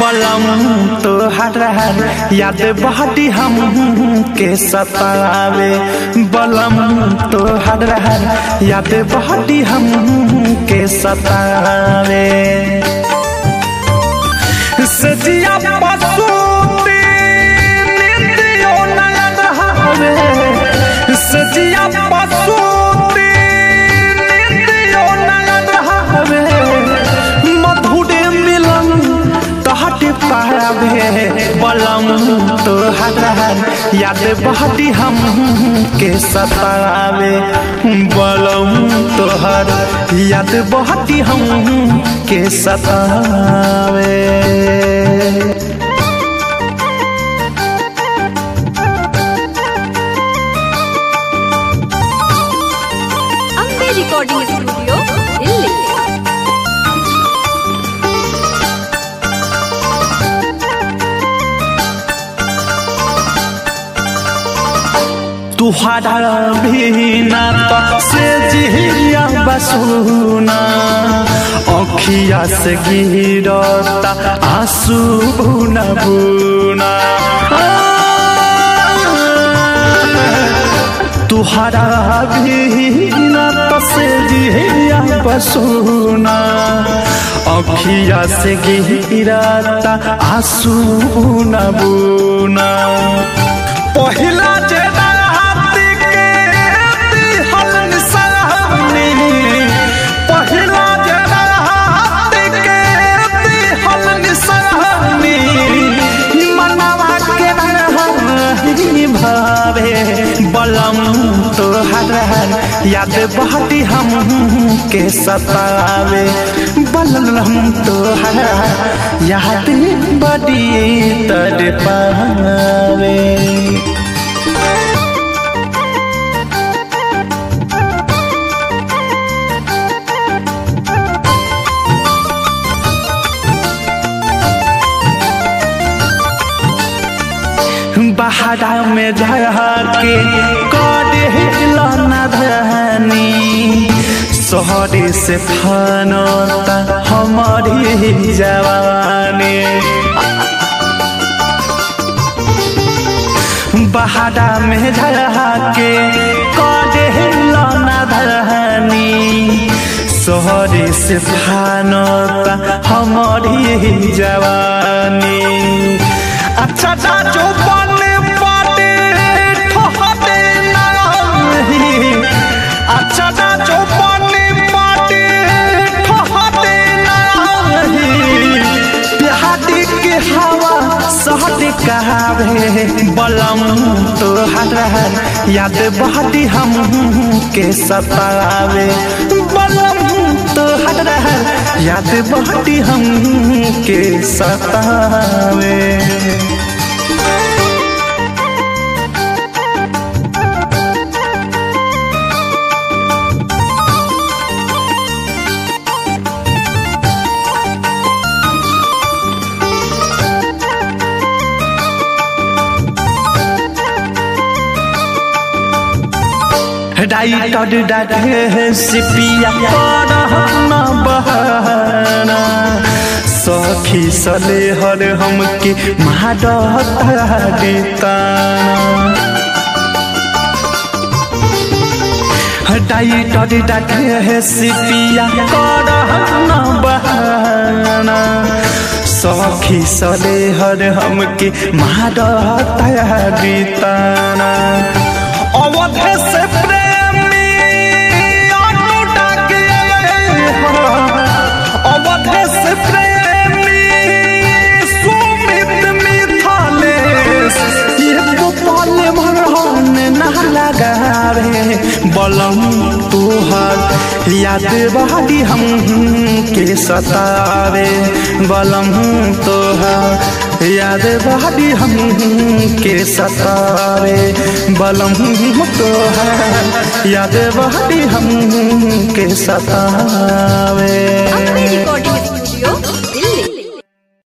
बलम तोहर याद बहती हम के सतावे बलम तोहर याद बहती हम के सतावे सजिया पसूती निंदियो नयन हवे सजिया पसूती निंदियो नयन हवे मधुरे मिलन तहटे पावे बलम तोहर याद बहती हम के सतावे बलम तोहर याद बहती हम के सतावे अम्बे रिकॉर्डिंग स्टूडियो दिल्ली। तुहरा बिना तो से जिया बसुना अखिया से गिरता आंसू बुना बुना तुहरा बिना तो से जिया बसुना अखिया से गिरता आंसू बुना बुना पहिला जेदा बलम तोहर याद बहती हम के सतावे बलम तोहर याद बड़ी तड़पावे बहारा में जाके करेला धनी सोहरे से फनता हमारी जवानी बहारा में जाके करेला धनी सोहरे से फनता हमारी जवानी अच्छा जो बने पाते ठहरे नहीं अच्छा जो बने पाते ठहरे नहीं बिहारी के हवा सहट कहावे बलम तोहर याद बहती हम के सतावे बलम तोहर याद बहती हम के सतावे राइटर डाटे सिपिया न बहाना सखी सले हर हमके महाडता राइटर डाटे सिपिया न बहाना सखी सले हर हमके महाडता अवध से बलम तोहर याद बहती हम के सतावे बलम तोहर याद बहती हम के सतावे बलम तोहर याद बहती हम के सतावे।